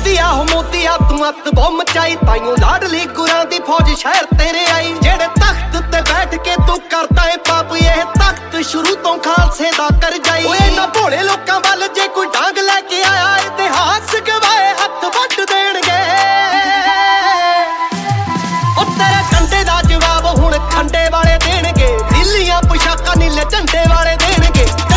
ਮੋਤੀਆ ਤੂੰ ਅੱਤ ਬਹੁਤ ਮਚਾਈ, ਤਾਈਓ ਲਾਡਲੀ ਗੁਰਾਂ ਦੀ ਫੌਜ ਸ਼ਹਿਰ ਤੇਰੇ ਆਈ। ਜਿਹੜੇ ਤਖਤ ਤੇ ਬੈਠ ਕੇ ਤੂੰ ਕਰਦਾ ਏ ਪਾਪ, ਇਹ ਤਖਤ ਸ਼ੁਰੂ ਤੋਂ ਖਾਲਸੇ ਦਾ ਕਰ ਜਾਈ। ਓਏ ਇਹਨਾਂ ਭੋਲੇ ਲੋਕਾਂ ਵੱਲ ਜੇ ਕੋਈ ਡਾਂਗ ਲੈ ਕੇ ਆਇਆ, ਇਤਿਹਾਸ ਗਵਾਏ ਹੱਥ ਵੱਢ ਦੇਣਗੇ। ਉਹ ਤੇਰੇ ਕੰਡੇ ਦਾ ਜਵਾਬ ਹੁਣ ਖੰਡੇ ਵਾਲੇ ਦੇਣਗੇ, ਨੀਲੀਆਂ ਪੁਸ਼ਾਕਾਂ ਨੀਲੇ ਝੰਡੇ ਵਾਲੇ ਦੇਣਗੇ।